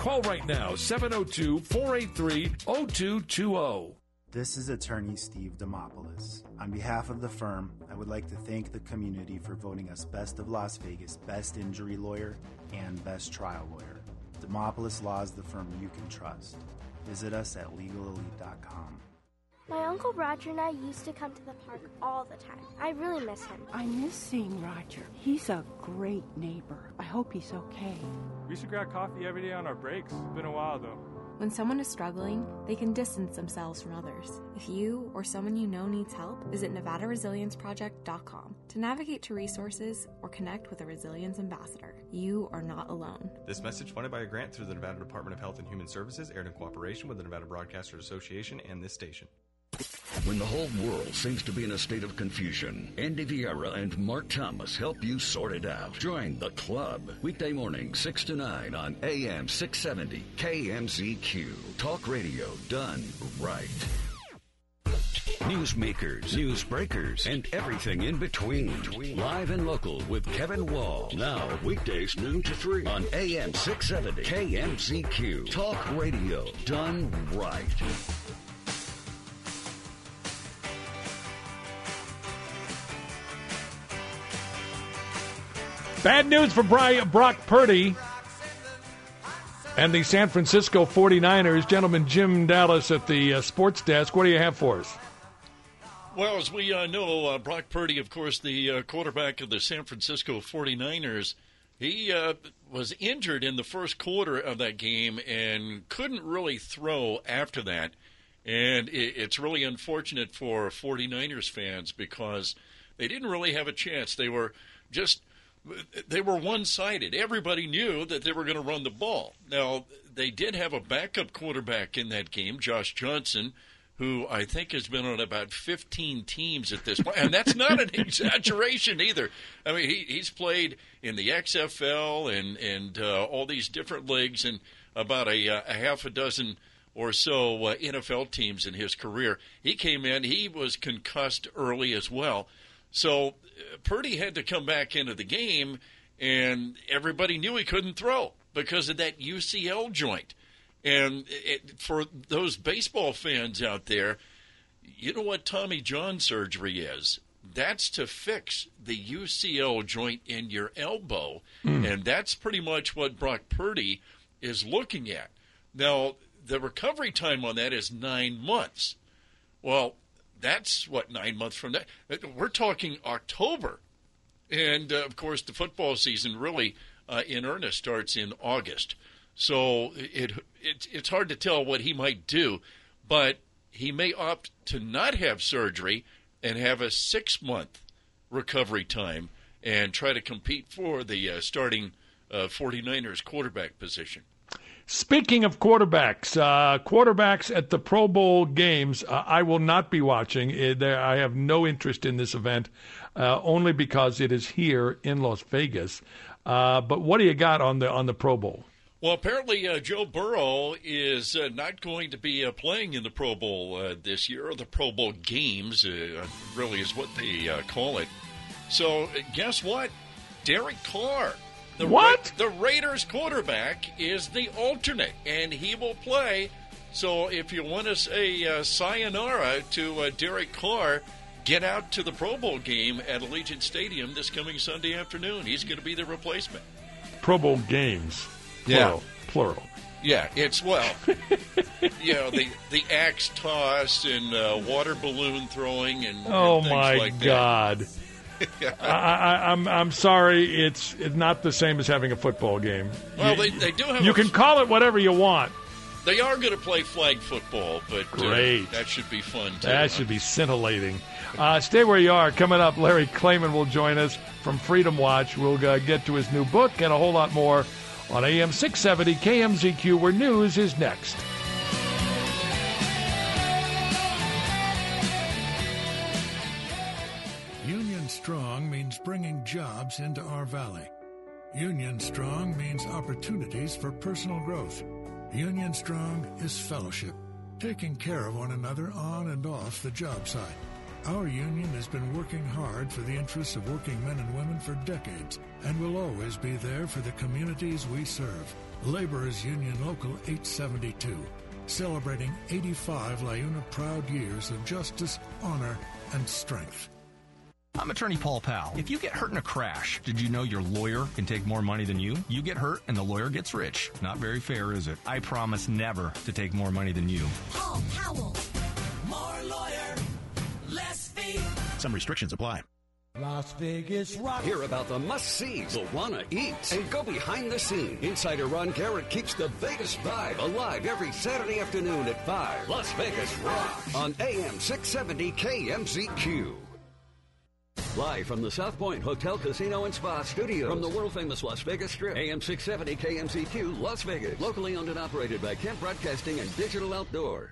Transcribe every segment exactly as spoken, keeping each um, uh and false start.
Call right now, seven oh two, four eight three, oh two two oh. This is attorney Steve Demopoulos. On behalf of the firm, I would like to thank the community for voting us Best of Las Vegas, Best Injury Lawyer, and Best Trial Lawyer. Demopoulos Law is the firm you can trust. Visit us at legal elite dot com. My Uncle Roger and I used to come to the park all the time. I really miss him. I miss seeing Roger. He's a great neighbor. I hope he's okay. We used to grab coffee every day on our breaks. It's been a while, though. When someone is struggling, they can distance themselves from others. If you or someone you know needs help, visit Nevada Resilience Project dot com to navigate to resources or connect with a Resilience Ambassador. You are not alone. This message funded by a grant through the Nevada Department of Health and Human Services, aired in cooperation with the Nevada Broadcasters Association and this station. When the whole world seems to be in a state of confusion, Andy Vieira and Mark Thomas help you sort it out. Join the club. Weekday morning, six to nine on A M six seventy K M Z Q. Talk radio done right. Newsmakers, news breakers, and everything in between. Live and local with Kevin Wall. Now, weekdays noon to three on A M six seventy K M Z Q. Talk radio done right. Bad news for Brock Purdy and the San Francisco forty-niners. Gentleman Jim Dallas at the uh, sports desk. What do you have for us? Well, as we uh, know, uh, Brock Purdy, of course, the uh, quarterback of the San Francisco forty-niners, he uh, was injured in the first quarter of that game and couldn't really throw after that. And it, it's really unfortunate for forty-niners fans because they didn't really have a chance. They were just... They were one-sided. Everybody knew that they were going to run the ball. Now, they did have a backup quarterback in that game, Josh Johnson, who I think has been on about fifteen teams at this point. And that's not an exaggeration either. I mean, he, he's played in the X F L and, and uh, all these different leagues and about a, a half a dozen or so uh, N F L teams in his career. He came in. He was concussed early as well. So Purdy had to come back into the game, and everybody knew he couldn't throw because of that U C L joint. And it, for those baseball fans out there, you know what Tommy John surgery is? That's to fix the U C L joint in your elbow, mm. and that's pretty much what Brock Purdy is looking at. Now, the recovery time on that is nine months. Well, that's, what, nine months from that? We're talking October. And, uh, of course, the football season really, uh, in earnest, starts in August. So it, it it's hard to tell what he might do. But he may opt to not have surgery and have a six-month recovery time and try to compete for the uh, starting uh, forty-niners quarterback position. Speaking of quarterbacks, uh, quarterbacks at the Pro Bowl games, uh, I will not be watching. It, I have no interest in this event, uh, only because it is here in Las Vegas. Uh, but what do you got on the on the Pro Bowl? Well, apparently uh, Joe Burrow is uh, not going to be uh, playing in the Pro Bowl uh, this year, or the Pro Bowl games, uh, really is what they uh, call it. So uh, guess what? Derek Carr. The what? Ra- the Raiders quarterback is the alternate, and he will play. So if you want to say uh, sayonara to uh, Derek Carr, get out to the Pro Bowl game at Allegiant Stadium this coming Sunday afternoon. He's going to be the replacement. Pro Bowl games. Plural. Yeah. Plural. Yeah, it's, well, you know, the, the axe toss and uh, water balloon throwing and, oh, and things my like God. that. I, I, I'm I'm sorry, it's, it's not the same as having a football game. Well, you, they, they do have You a, can call it whatever you want. They are going to play flag football, but Great. Uh, that should be fun, too. That huh? should be scintillating. Uh, stay where you are. Coming up, Larry Klayman will join us from Freedom Watch. We'll uh, get to his new book and a whole lot more on A M six seventy K M Z Q, where news is next. Union Strong means bringing jobs into our valley. Union Strong means opportunities for personal growth. Union Strong is fellowship, taking care of one another on and off the job site. Our union has been working hard for the interests of working men and women for decades and will always be there for the communities we serve. Laborers Union Local eight seventy-two, celebrating eighty-five LiUNA proud years of justice, honor, and strength. I'm attorney Paul Powell. If you get hurt in a crash, did you know your lawyer can take more money than you? You get hurt and the lawyer gets rich. Not very fair, is it? I promise never to take more money than you. Paul Powell. More lawyer, less fee. Some restrictions apply. Las Vegas Rock. Hear about the must-sees, the wanna-eats, and go behind the scenes. Insider Ron Garrett keeps the Vegas vibe alive every Saturday afternoon at five. Las Vegas Rock on A M six seventy K M Z Q. Live from the South Point Hotel, Casino, and Spa Studios. From the world-famous Las Vegas Strip. A M six seventy K M Z Q, Las Vegas. Locally owned and operated by Kent Broadcasting and Digital Outdoor.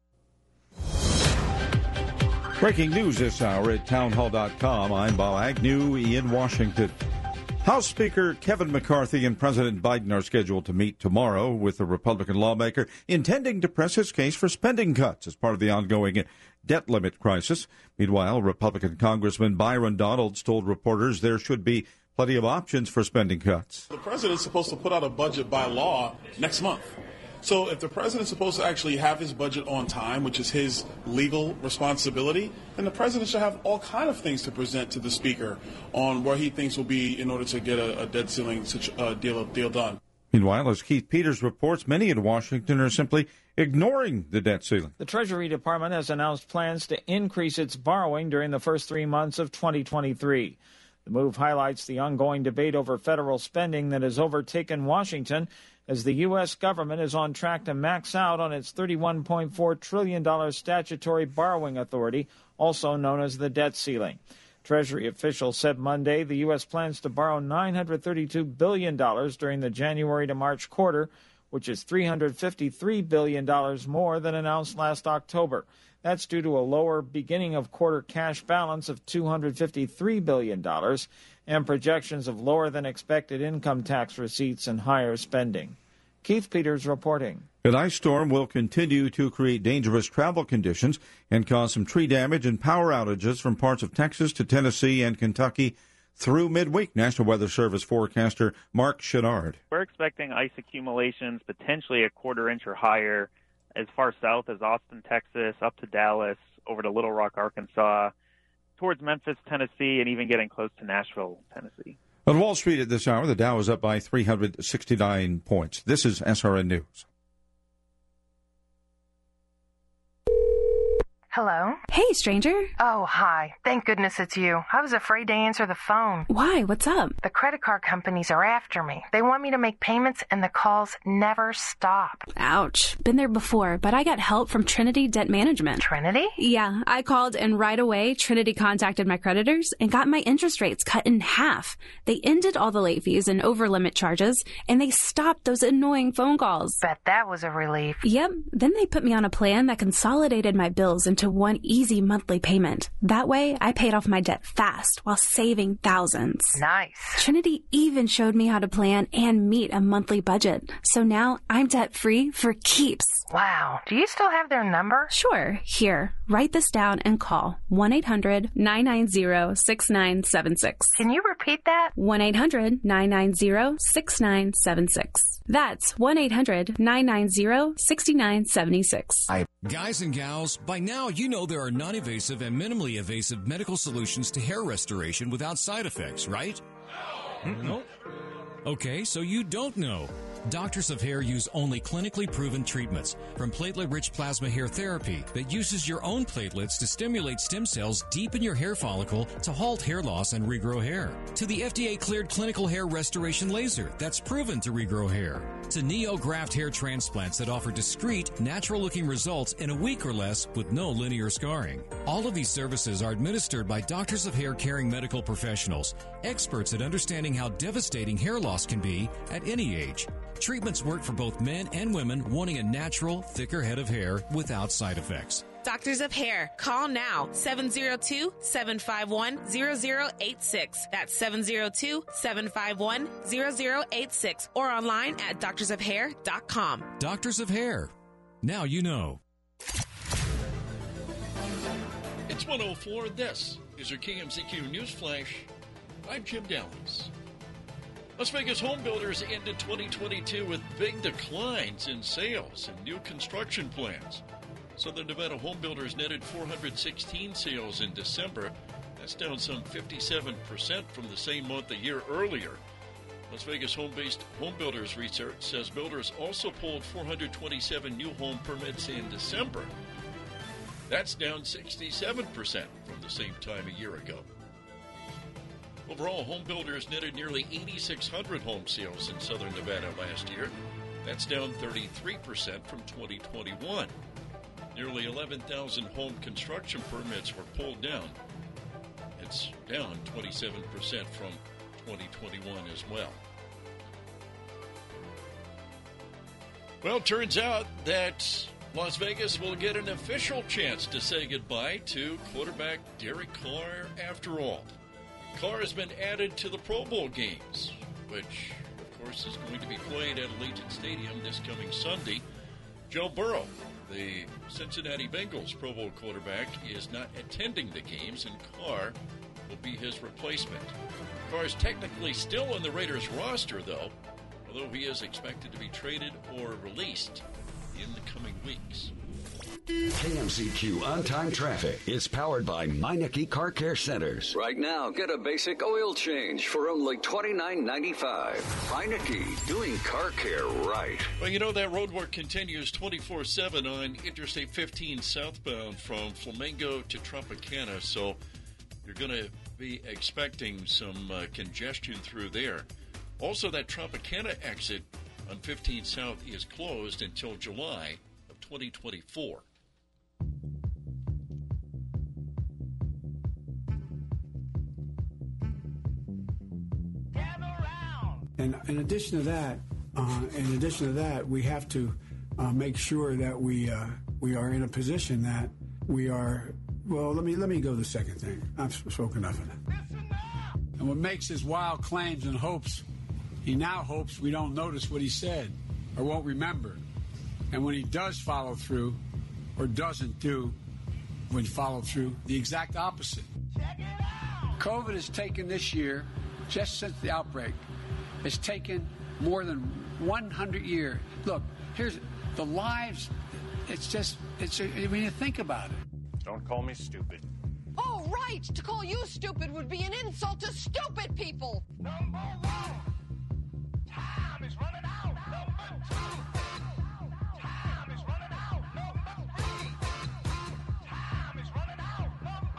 Breaking news this hour at townhall dot com. I'm Bob Agnew in Washington. House Speaker Kevin McCarthy and President Biden are scheduled to meet tomorrow with a Republican lawmaker intending to press his case for spending cuts as part of the ongoing debt limit crisis. Meanwhile, Republican Congressman Byron Donalds told reporters there should be plenty of options for spending cuts. The president's supposed to put out a budget by law next month. So if the president's supposed to actually have his budget on time, which is his legal responsibility, then the president should have all kind of things to present to the speaker on where he thinks will be in order to get a, a debt ceiling uh, deal, deal done. Meanwhile, as Keith Peters reports, many in Washington are simply ignoring the debt ceiling. The Treasury Department has announced plans to increase its borrowing during the first three months of twenty twenty-three. The move highlights the ongoing debate over federal spending that has overtaken Washington as the U S government is on track to max out on its thirty-one point four trillion dollars statutory borrowing authority, also known as the debt ceiling. Treasury officials said Monday the U S plans to borrow nine hundred thirty-two billion dollars during the January to March quarter, which is three hundred fifty-three billion dollars more than announced last October. That's due to a lower beginning of quarter cash balance of two hundred fifty-three billion dollars and projections of lower than expected income tax receipts and higher spending. Keith Peters reporting. An ice storm will continue to create dangerous travel conditions and cause some tree damage and power outages from parts of Texas to Tennessee and Kentucky through midweek. National Weather Service forecaster Mark Chenard. We're expecting ice accumulations potentially a quarter inch or higher as far south as Austin, Texas, up to Dallas, over to Little Rock, Arkansas, towards Memphis, Tennessee, and even getting close to Nashville, Tennessee. On Wall Street at this hour, the Dow is up by three hundred sixty-nine points. This is S R N News. Hello? Hey, stranger. Oh, hi. Thank goodness it's you. I was afraid to answer the phone. Why? What's up? The credit card companies are after me. They want me to make payments, and the calls never stop. Ouch. Been there before, but I got help from Trinity Debt Management. Trinity? Yeah. I called, and right away, Trinity contacted my creditors and got my interest rates cut in half. They ended all the late fees and over-limit charges, and they stopped those annoying phone calls. Bet that was a relief. Yep. Then they put me on a plan that consolidated my bills into one easy monthly payment. That way, I paid off my debt fast while saving thousands. Nice. Trinity even showed me how to plan and meet a monthly budget. So now I'm debt-free for keeps. Wow. Do you still have their number? Sure. Here, write this down and call one eight hundred nine nine zero six nine seven six. Can you repeat that? one eight hundred nine nine zero six nine seven six. That's one eight hundred nine nine zero six nine seven six. Guys and gals, by now you know there are non-invasive and minimally invasive medical solutions to hair restoration without side effects, right? No. Nope. Okay, so you don't know. Doctors of Hair use only clinically proven treatments, from platelet-rich plasma hair therapy that uses your own platelets to stimulate stem cells deep in your hair follicle to halt hair loss and regrow hair, to the F D A-cleared clinical hair restoration laser that's proven to regrow hair, to NeoGraft hair transplants that offer discreet, natural-looking results in a week or less with no linear scarring. All of these services are administered by Doctors of Hair caring medical professionals, experts at understanding how devastating hair loss can be at any age. Treatments work for both men and women wanting a natural, thicker head of hair without side effects. Doctors of Hair. Call now, seven zero two, seven five one, zero zero eight six. That's seven zero two, seven five one, zero zero eight six. Or online at doctors of hair dot com. Doctors of Hair. Now you know. It's one oh four. This is your K M Z Q News Flash. I'm Jim Dallas. Las Vegas home builders ended twenty twenty-two with big declines in sales and new construction plans. Southern Nevada home builders netted four hundred sixteen sales in December. That's down some fifty-seven percent from the same month a year earlier. Las Vegas home-based home builders research says builders also pulled four hundred twenty-seven new home permits in December. That's down sixty-seven percent from the same time a year ago. Overall, home builders netted nearly eighty-six hundred home sales in Southern Nevada last year. That's down thirty-three percent from twenty twenty-one. Nearly eleven thousand home construction permits were pulled down. It's down twenty-seven percent from twenty twenty-one as well. Well, turns out that Las Vegas will get an official chance to say goodbye to quarterback Derek Carr after all. Carr has been added to the Pro Bowl games, which, of course, is going to be played at Allegiant Stadium this coming Sunday. Joe Burrow, the Cincinnati Bengals Pro Bowl quarterback, is not attending the games, and Carr will be his replacement. Carr is technically still on the Raiders roster, though, although he is expected to be traded or released in the coming weeks. K M Z Q On-Time Traffic is powered by Meineke Car Care Centers. Right now, get a basic oil change for only twenty-nine ninety-five. Meineke, doing car care right. Well, you know, that road work continues twenty-four seven on Interstate fifteen southbound from Flamingo to Tropicana, so you're going to be expecting some uh, congestion through there. Also, that Tropicana exit on fifteen South is closed until July of twenty twenty-four. And in addition to that, uh, in addition to that, we have to uh, make sure that we uh, we are in a position that we are. Well, let me let me go to the second thing. I've spoken enough of it. And what makes his wild claims and hopes, he now hopes we don't notice what he said or won't remember. And when he does follow through or doesn't do when he followed through, the exact opposite. COVID has taken this year, just since the outbreak, it's taken more than one hundred years. Look, here's the lives. It's just, it's, when you think about it. Don't call me stupid. Oh, right. To call you stupid would be an insult to stupid people. Number one. Time is running out. Number two. Time is running out. Number three. Time is running out.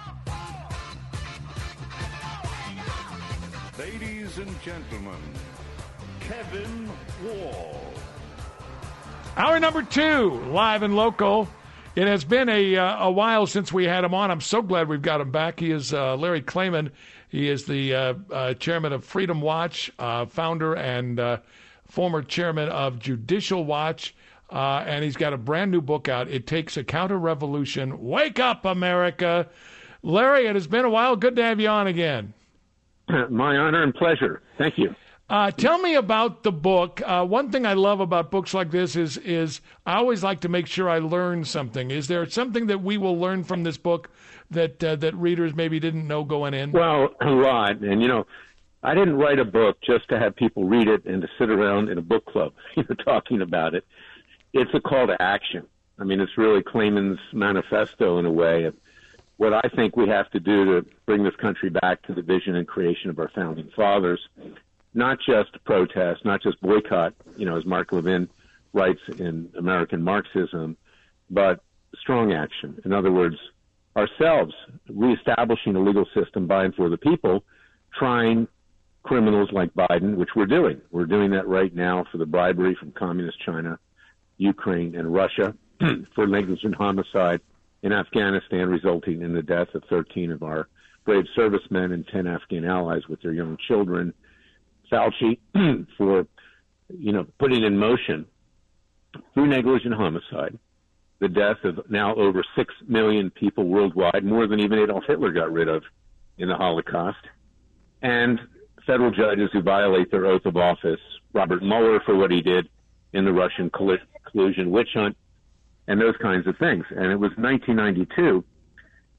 Number four. Ladies and gentlemen, Kevin Wall. Hour number two, live and local. It has been a uh, a while since we had him on. I'm so glad we've got him back. He is uh, Larry Klayman. He is the uh, uh, chairman of Freedom Watch, uh, founder and uh, former chairman of Judicial Watch, uh, and he's got a brand new book out. It Takes a Counter-Revolution. Wake up, America. Larry, it has been a while. Good to have you on again. My honor and pleasure. Thank you. Uh, tell me about the book. Uh, one thing I love about books like this is is I always like to make sure I learn something. Is there something that we will learn from this book that uh, that readers maybe didn't know going in? Well, a lot. And, you know, I didn't write a book just to have people read it and to sit around in a book club, you know, talking about it. It's a call to action. I mean, it's really Klayman's manifesto in a way of what I think we have to do to bring this country back to the vision and creation of our founding fathers. Not just protest, not just boycott, you know, as Mark Levin writes in American Marxism, but strong action. In other words, ourselves reestablishing a legal system by and for the people, trying criminals like Biden, which we're doing. We're doing that right now for the bribery from communist China, Ukraine, and Russia, for negligent homicide in Afghanistan, resulting in the death of thirteen of our brave servicemen and ten Afghan allies with their young children. Fauci for, you know, putting in motion through negligent homicide the death of now over six million people worldwide, more than even Adolf Hitler got rid of in the Holocaust, and federal judges who violate their oath of office, Robert Mueller for what he did in the Russian collusion witch hunt, and those kinds of things. And it was nineteen ninety-two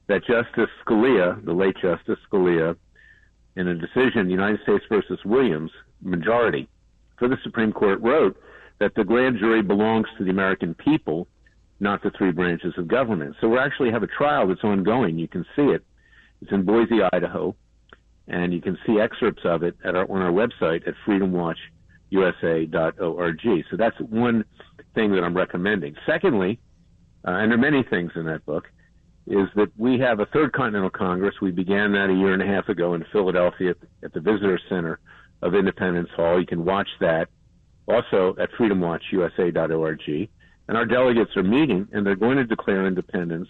that Justice Scalia, the late Justice Scalia, in a decision, United States versus Williams, majority for the Supreme Court, wrote that the grand jury belongs to the American people, not the three branches of government. So we actually have a trial that's ongoing. You can see it. It's in Boise, Idaho, and you can see excerpts of it at our, on our website at freedom watch u s a dot org. So that's one thing that I'm recommending. Secondly, uh, and there are many things in that book, is that we have a Third Continental Congress. We began that a year and a half ago in Philadelphia at, at the Visitor Center of Independence Hall. You can watch that also at freedom watch u s a dot org. And our delegates are meeting, and they're going to declare independence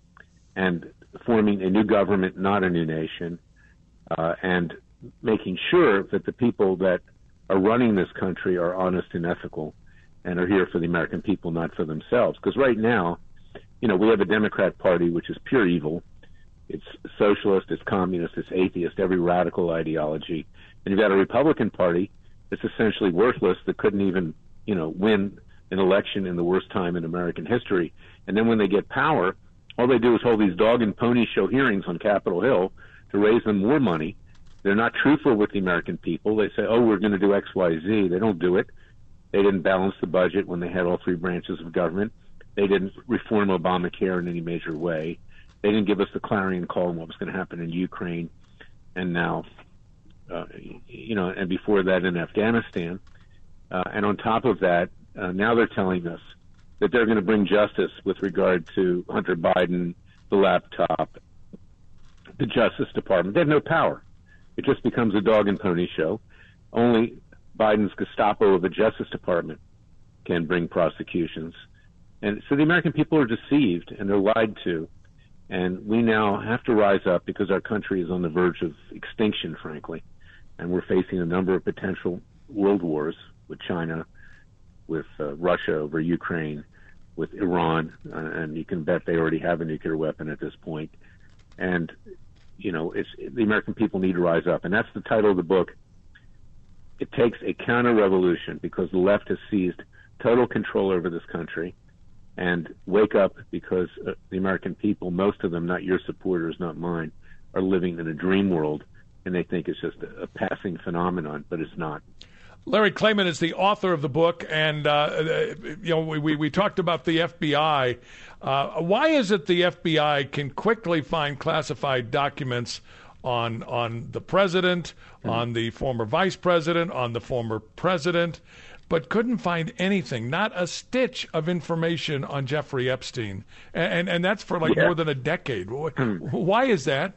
and forming a new government, not a new nation, uh, and making sure that the people that are running this country are honest and ethical and are here for the American people, not for themselves. Because right now, you know, we have a Democrat Party which is pure evil. It's socialist, it's communist, it's atheist, every radical ideology. And you've got a Republican Party that's essentially worthless, that couldn't even, you know, win an election in the worst time in American history. And then when they get power, all they do is hold these dog and pony show hearings on Capitol Hill to raise them more money. They're not truthful with the American people. They say, oh, we're going to do X, Y, Z. They don't do it. They didn't balance the budget when they had all three branches of government. They didn't reform Obamacare in any major way. They didn't give us the clarion call on what was going to happen in Ukraine. And now, uh, you know, and before that in Afghanistan. Uh, and on top of that, uh, now they're telling us that they're going to bring justice with regard to Hunter Biden, the laptop, the Justice Department. They have no power. It just becomes a dog and pony show. Only Biden's Gestapo of the Justice Department can bring prosecutions. And so the American people are deceived and they're lied to. And we now have to rise up because our country is on the verge of extinction, frankly. And we're facing a number of potential world wars with China, with uh, Russia over Ukraine, with Iran. Uh, and you can bet they already have a nuclear weapon at this point. And you know, it's the American people need to rise up. And that's the title of the book. It takes a counter-revolution because the left has seized total control over this country. And wake up because uh, the American people, most of them, not your supporters, not mine, are living in a dream world. And they think it's just a, a passing phenomenon, but it's not. Larry Klayman is the author of the book, and uh, you know we, we talked about the F B I. Uh, why is it the F B I can quickly find classified documents on on the president, mm-hmm. on the former vice president, on the former president, but couldn't find anything, not a stitch of information on Jeffrey Epstein, and and, and that's for like yeah. more than a decade. Why is that?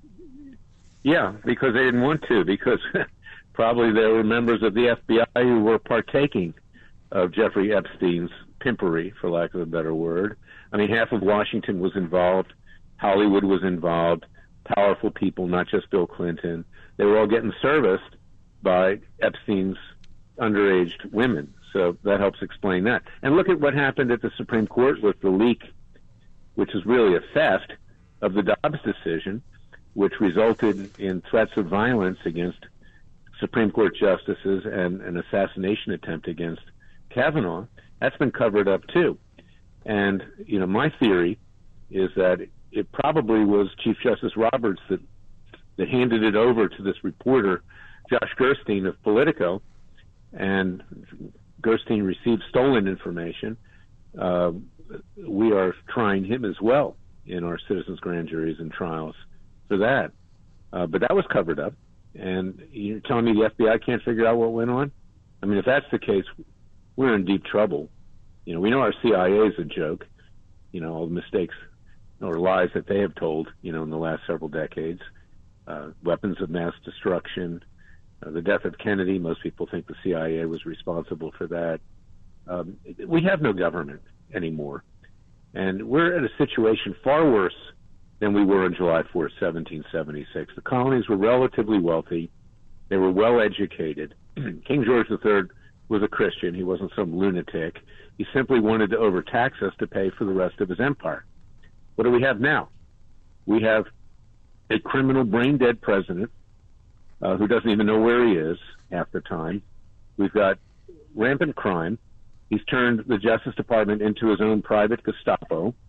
Yeah, because they didn't want to, because probably there were members of the F B I who were partaking of Jeffrey Epstein's pimpery, for lack of a better word. I mean, half of Washington was involved. Hollywood was involved. Powerful people, not just Bill Clinton. They were all getting serviced by Epstein's underage women. So that helps explain that. And look at what happened at the Supreme Court with the leak, which is really a theft of the Dobbs decision, which resulted in threats of violence against Supreme Court justices and an assassination attempt against Kavanaugh. That's been covered up too. And, you know, my theory is that it probably was Chief Justice Roberts that, that handed it over to this reporter, Josh Gerstein of Politico, and Gerstein received stolen information. Uh, we are trying him as well in our citizens' grand juries and trials for that. Uh, but that was covered up. And you're telling me the F B I can't figure out what went on? I mean, if that's the case, we're in deep trouble. You know, we know our C I A is a joke, you know, all the mistakes or lies that they have told, you know, in the last several decades. Uh, weapons of mass destruction, uh, the death of Kennedy. Most people think the C I A was responsible for that. Um, we have no government anymore. And we're in a situation far worse than we were on July fourth, seventeen seventy-six. The colonies were relatively wealthy. They were well educated. King George the Third was a Christian. He wasn't some lunatic. He simply wanted to overtax us to pay for the rest of his empire. What do we have now? We have a criminal, brain-dead president uh, who doesn't even know where he is half the time. We've got rampant crime. He's turned the Justice Department into his own private Gestapo.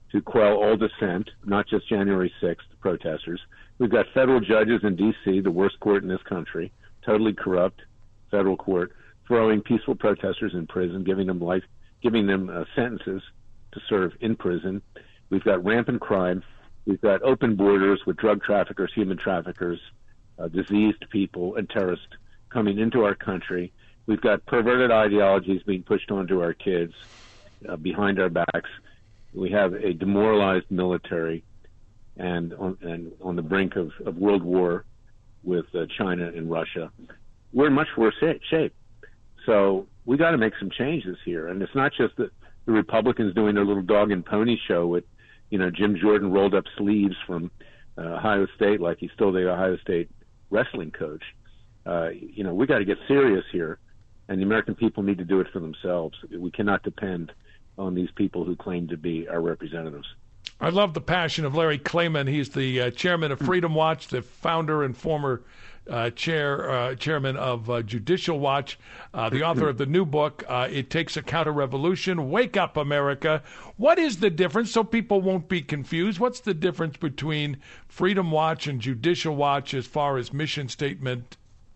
to quell all dissent, not just January sixth protesters. We've got federal judges in D C, the worst court in this country, totally corrupt federal court, throwing peaceful protesters in prison, giving them life, giving them uh, sentences to serve in prison. We've got rampant crime. We've got open borders with drug traffickers, human traffickers, uh, diseased people, and terrorists coming into our country. We've got perverted ideologies being pushed onto our kids uh, behind our backs. We have a demoralized military and on, and on the brink of, of world war with uh, China and Russia. We're in much worse shape. So we got to make some changes here. And it's not just the, the Republicans doing their little dog and pony show with, you know, Jim Jordan rolled up sleeves from uh, Ohio State like he's still the Ohio State wrestling coach. Uh, you know, we got to get serious here, and the American people need to do it for themselves. We cannot depend on these people who claim to be our representatives. I love the passion of Larry Klayman. He's the uh, chairman of Freedom Watch, the founder and former uh, chair uh, chairman of uh, Judicial Watch, uh, the author of the new book, uh, It Takes a Counter-Revolution, Wake Up America. What is the difference, so people won't be confused? What's the difference between Freedom Watch and Judicial Watch as far as mission statement?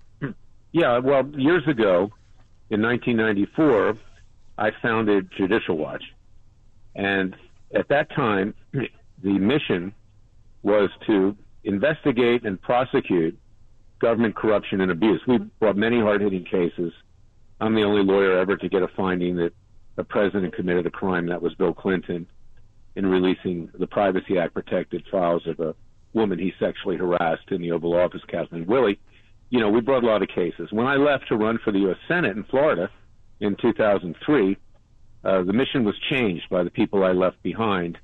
Yeah, well, years ago, in nineteen ninety-four, I founded Judicial Watch. And at that time, the mission was to investigate and prosecute government corruption and abuse. We brought many hard-hitting cases. I'm the only lawyer ever to get a finding that a president committed a crime. That was Bill Clinton in releasing the Privacy Act protected files of a woman he sexually harassed in the Oval Office, Kathleen Willey. You know, we brought a lot of cases. When I left to run for the U S Senate in Florida in two thousand three, uh, the mission was changed by the people I left behind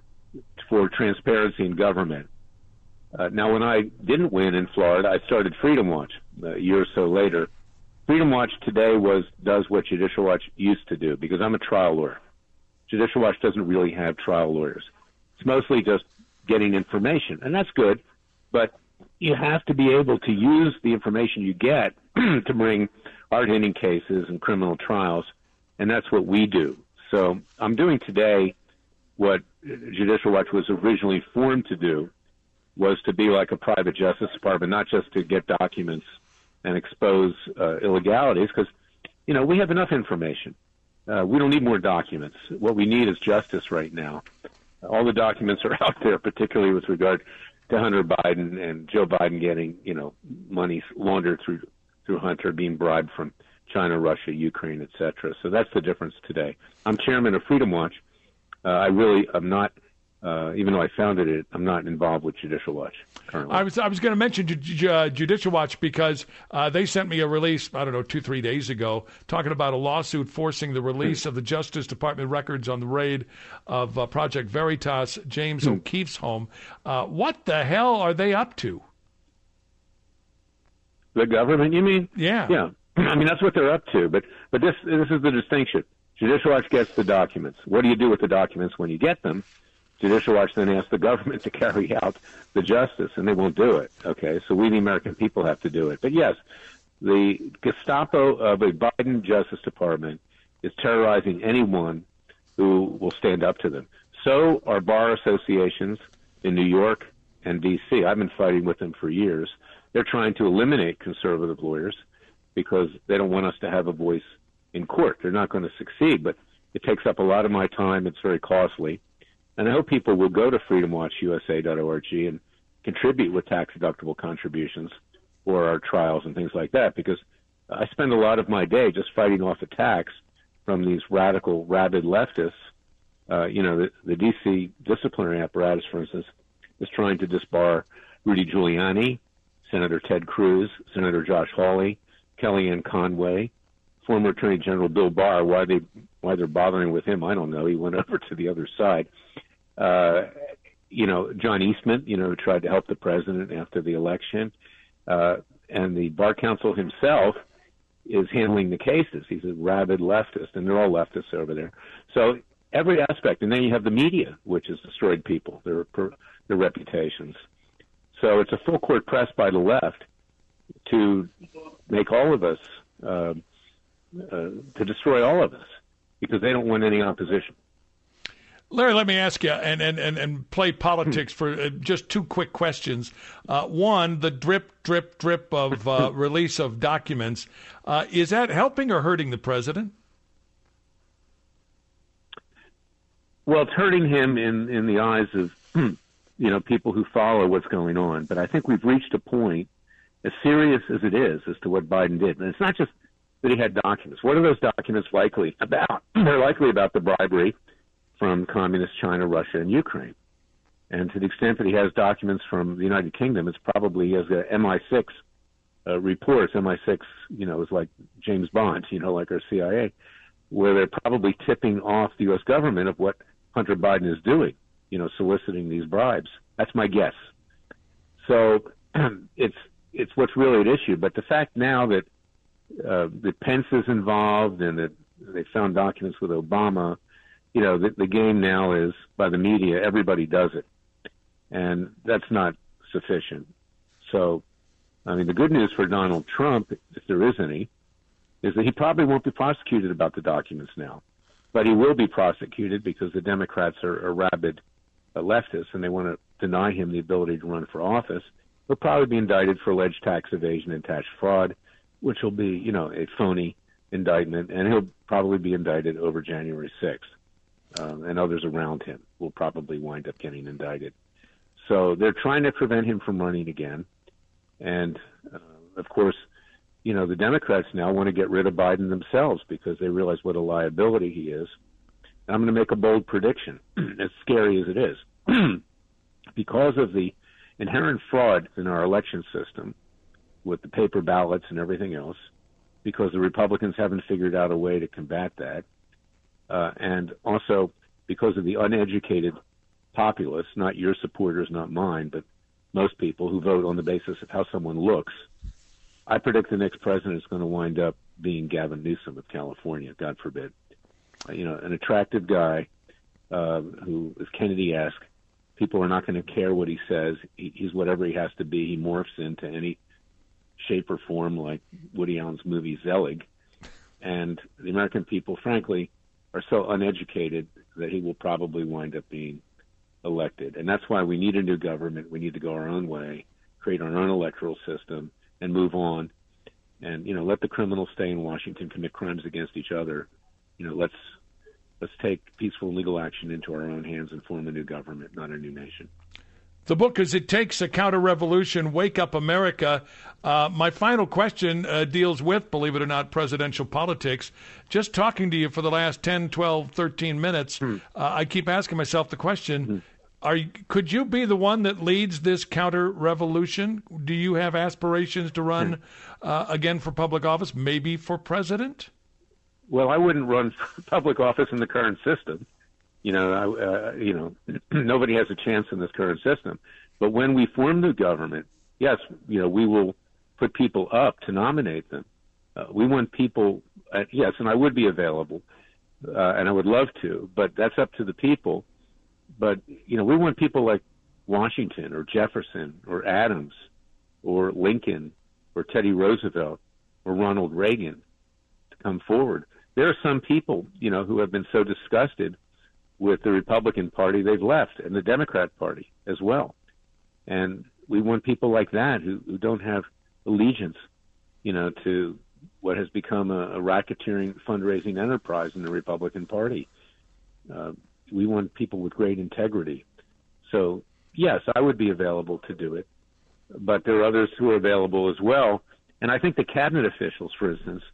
for transparency in government. Uh, now, when I didn't win in Florida, I started Freedom Watch a year or so later. Freedom Watch today was does what Judicial Watch used to do, because I'm a trial lawyer. Judicial Watch doesn't really have trial lawyers. It's mostly just getting information, and that's good, but you have to be able to use the information you get to bring hard-hitting cases and criminal trials, and that's what we do. So I'm doing today what Judicial Watch was originally formed to do, was to be like a private justice department, not just to get documents and expose uh, illegalities, because, you know, we have enough information. Uh, we don't need more documents. What we need is justice right now. All the documents are out there, particularly with regard to Hunter Biden and Joe Biden getting, you know, money laundered through through Hunter, being bribed from China, Russia, Ukraine, et cetera. So that's the difference today. I'm chairman of Freedom Watch. Uh, I really am not, uh, even though I founded it, I'm not involved with Judicial Watch currently. I was I was going to mention Ju- Ju- uh, Judicial Watch because uh, they sent me a release, I don't know, two, three days ago, talking about a lawsuit forcing the release of the Justice Department records on the raid of uh, Project Veritas, James Hmm. O'Keefe's home. Uh, what the hell are they up to? The government, you mean? Yeah. Yeah. I mean, that's what they're up to. But but this this is the distinction. Judicial Watch gets the documents. What do you do with the documents when you get them? Judicial Watch then asks the government to carry out the justice, and they won't do it. Okay, so we, the American people, have to do it. But yes, the Gestapo of a Biden Justice Department is terrorizing anyone who will stand up to them. So are bar associations in New York and D C. I've been fighting with them for years. They're trying to eliminate conservative lawyers because they don't want us to have a voice in court. They're not going to succeed, but it takes up a lot of my time. It's very costly. And I hope people will go to freedom watch u s a dot org and contribute with tax-deductible contributions for our trials and things like that, because I spend a lot of my day just fighting off attacks from these radical, rabid leftists. Uh, you know, the, the D C disciplinary apparatus, for instance, is trying to disbar Rudy Giuliani, Senator Ted Cruz, Senator Josh Hawley, Kellyanne Conway, former Attorney General Bill Barr. Why they why they're bothering with him, I don't know. He went over to the other side. Uh, you know, John Eastman, you know, who tried to help the president after the election, uh, and the Bar Council himself is handling the cases. He's a rabid leftist, and they're all leftists over there. So every aspect, and then you have the media, which has destroyed people, their their reputations. So it's a full court press by the left to make all of us, uh, uh, to destroy all of us, because they don't want any opposition. Larry, let me ask you, and, and, and, and play politics for uh, just two quick questions. Uh, one, the drip, drip, drip of uh, release of documents, uh, is that helping or hurting the president? Well, it's hurting him in, in the eyes of, you know, people who follow what's going on. But I think we've reached a point, as serious as it is, as to what Biden did. And it's not just that he had documents. What are those documents likely about? They're likely about the bribery from communist China, Russia, and Ukraine. And to the extent that he has documents from the United Kingdom, it's probably he has a M I six uh, reports. M I six, you know, is like James Bond, you know, like our C I A, where they're probably tipping off the U S government of what Hunter Biden is doing, you know, soliciting these bribes. That's my guess. So it's it's what's really at issue. But the fact now that uh, that Pence is involved and that they found documents with Obama, you know, the, the game now is, by the media, everybody does it. And that's not sufficient. So, I mean, the good news for Donald Trump, if there is any, is that he probably won't be prosecuted about the documents now. But he will be prosecuted because the Democrats are, are rabid uh, leftists and they want to deny him the ability to run for office. He'll probably be indicted for alleged tax evasion and tax fraud, which will be, you know, a phony indictment. And he'll probably be indicted over January sixth. Um, and others around him will probably wind up getting indicted. So they're trying to prevent him from running again. And, uh, of course, you know, the Democrats now want to get rid of Biden themselves because they realize what a liability he is. And I'm going to make a bold prediction, as scary as it is. Because of the inherent fraud in our election system with the paper ballots and everything else, because the Republicans haven't figured out a way to combat that, Uh, and also because of the uneducated populace, not your supporters, not mine, but most people who vote on the basis of how someone looks, I predict the next president is going to wind up being Gavin Newsom of California, God forbid. Uh, you know, an attractive guy uh, who is Kennedy-esque. People are not going to care what he says. He, he's whatever he has to be. He morphs into any shape or form like Woody Allen's movie Zelig. And the American people, frankly, are so uneducated that he will probably wind up being elected. And that's why we need a new government. We need to go our own way, create our own electoral system, and move on. And, you know, let the criminals stay in Washington, commit crimes against each other. You know, let's let's take peaceful legal action into our own hands and form a new government, not a new nation. The book is It Takes a Counter-Revolution, Wake Up America. Uh, my final question uh, deals with, believe it or not, presidential politics. Just talking to you for the last ten, twelve, thirteen minutes, mm. uh, I keep asking myself the question, mm. are you, could you be the one that leads this counter-revolution? Do you have aspirations to run mm. uh, again for public office, maybe for president? Well, I wouldn't run for public office in the current system. You know, uh, you know, nobody has a chance in this current system. But when we form the government, yes, you know, we will put people up to nominate them. Uh, we want people, uh, yes, and I would be available, uh, and I would love to, but that's up to the people. But, you know, we want people like Washington or Jefferson or Adams or Lincoln or Teddy Roosevelt or Ronald Reagan to come forward. There are some people, you know, who have been so disgusted with the Republican Party, they've left, and the Democrat Party as well. And we want people like that who, who don't have allegiance, you know, to what has become a, a racketeering fundraising enterprise in the Republican Party. Uh, we want people with great integrity. So, yes, I would be available to do it, but there are others who are available as well. And I think the cabinet officials, for instance,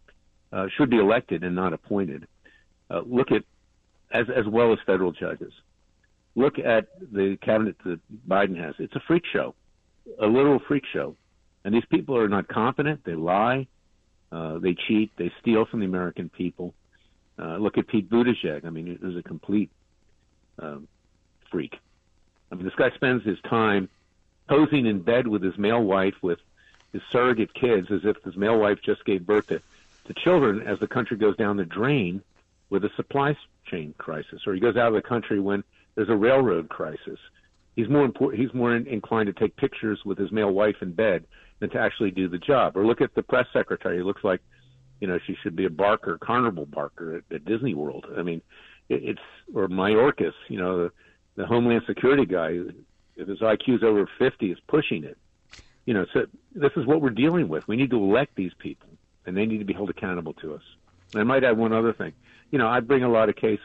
uh, should be elected and not appointed. Uh, look at As, as well as federal judges. Look at the cabinet that Biden has. It's a freak show, a literal freak show. And these people are not competent. They lie. Uh, they cheat. They steal from the American people. Uh, look at Pete Buttigieg. I mean, it is a complete um, freak. I mean, this guy spends his time posing in bed with his male wife, with his surrogate kids, as if his male wife just gave birth to, to children as the country goes down the drain with a supply chain crisis, or he goes out of the country when there's a railroad crisis. He's more important. He's more in, inclined to take pictures with his male wife in bed than to actually do the job. Or look at the press secretary. He looks like, You know, she should be a Barker, Carnival Barker at, at Disney World. I mean, it, it's or Mayorkas. You know, the, the Homeland Security guy, if his I Q is over fifty, is pushing it. You know, so this is what we're dealing with. We need to elect these people, and they need to be held accountable to us. And I might add one other thing. You know, I bring a lot of cases